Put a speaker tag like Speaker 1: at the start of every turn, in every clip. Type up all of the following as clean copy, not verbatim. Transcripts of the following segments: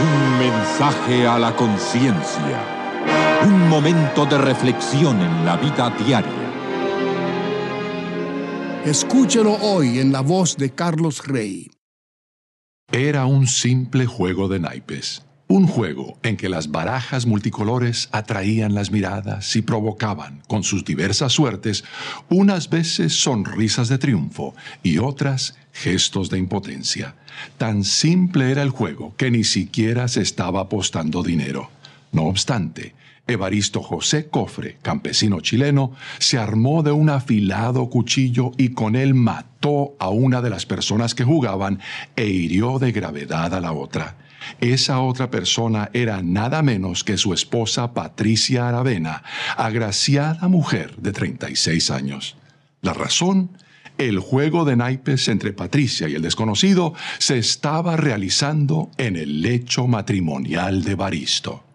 Speaker 1: Un mensaje a la conciencia. Un momento de reflexión en la vida diaria.
Speaker 2: Escúchelo hoy en la voz de Carlos Rey.
Speaker 3: Era un simple juego de naipes. Un juego en que las barajas multicolores atraían las miradas y provocaban, con sus diversas suertes, unas veces sonrisas de triunfo y otras gestos de impotencia. Tan simple era el juego que ni siquiera se estaba apostando dinero. No obstante, Evaristo José Cofre, campesino chileno, se armó de un afilado cuchillo y con él mató a una de las personas que jugaban e hirió de gravedad a la otra. Esa otra persona era nada menos que su esposa Patricia Aravena, agraciada mujer de 36 años. La razón: el juego de naipes entre Patricia y el desconocido se estaba realizando en el lecho matrimonial de Evaristo.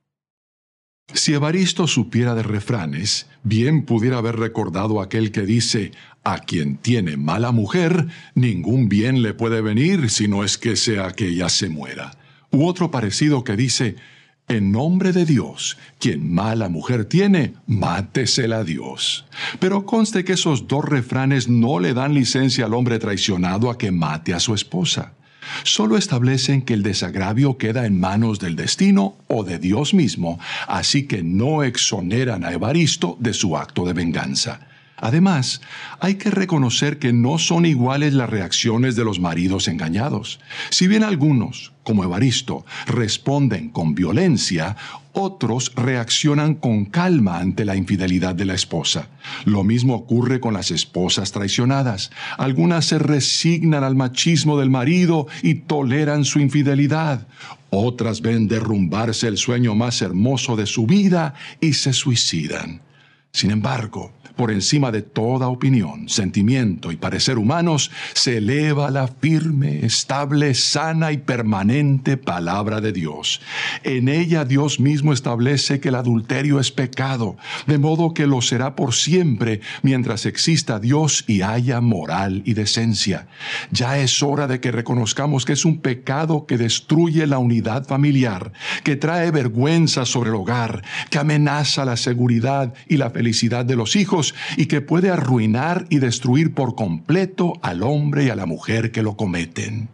Speaker 3: Si Evaristo supiera de refranes, bien pudiera haber recordado aquel que dice: a quien tiene mala mujer, ningún bien le puede venir si no es que sea que ella se muera. U otro parecido que dice: en nombre de Dios, quien mala mujer tiene, mátesela a Dios. Pero conste que esos dos refranes no le dan licencia al hombre traicionado a que mate a su esposa. Solo establecen que el desagravio queda en manos del destino o de Dios mismo, así que no exoneran a Evaristo de su acto de venganza. Además, hay que reconocer que no son iguales las reacciones de los maridos engañados. Si bien algunos, como Evaristo, responden con violencia, otros reaccionan con calma ante la infidelidad de la esposa. Lo mismo ocurre con las esposas traicionadas. Algunas se resignan al machismo del marido y toleran su infidelidad. Otras ven derrumbarse el sueño más hermoso de su vida y se suicidan. Sin embargo, por encima de toda opinión, sentimiento y parecer humanos, se eleva la firme, estable, sana y permanente palabra de Dios. En ella Dios mismo establece que el adulterio es pecado, de modo que lo será por siempre mientras exista Dios y haya moral y decencia. Ya es hora de que reconozcamos que es un pecado que destruye la unidad familiar, que trae vergüenza sobre el hogar, que amenaza la seguridad y la felicidad de los hijos, y que puede arruinar y destruir por completo al hombre y a la mujer que lo cometen.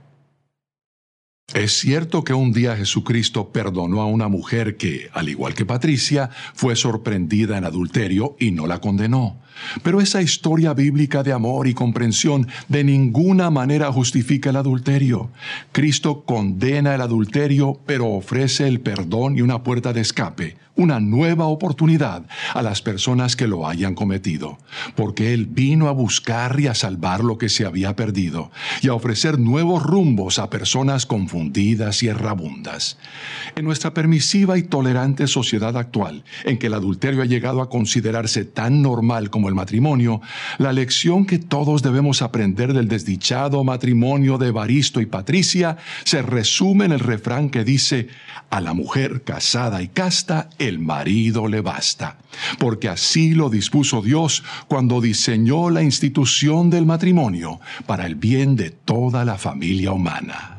Speaker 3: Es cierto que un día Jesucristo perdonó a una mujer que, al igual que Patricia, fue sorprendida en adulterio y no la condenó. Pero esa historia bíblica de amor y comprensión de ninguna manera justifica el adulterio. Cristo condena el adulterio, pero ofrece el perdón y una puerta de escape, una nueva oportunidad a las personas que lo hayan cometido, porque Él vino a buscar y a salvar lo que se había perdido y a ofrecer nuevos rumbos a personas confundidas y errabundas. En nuestra permisiva y tolerante sociedad actual, en que el adulterio ha llegado a considerarse tan normal como el matrimonio, la lección que todos debemos aprender del desdichado matrimonio de Evaristo y Patricia se resume en el refrán que dice: a la mujer casada y casta, el marido le basta, porque así lo dispuso Dios cuando diseñó la institución del matrimonio para el bien de toda la familia humana.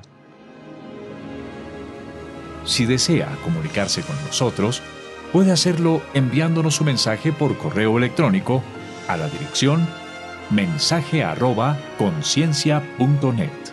Speaker 4: Si desea comunicarse con nosotros, puede hacerlo enviándonos un mensaje por correo electrónico a la dirección mensaje@conciencia.net.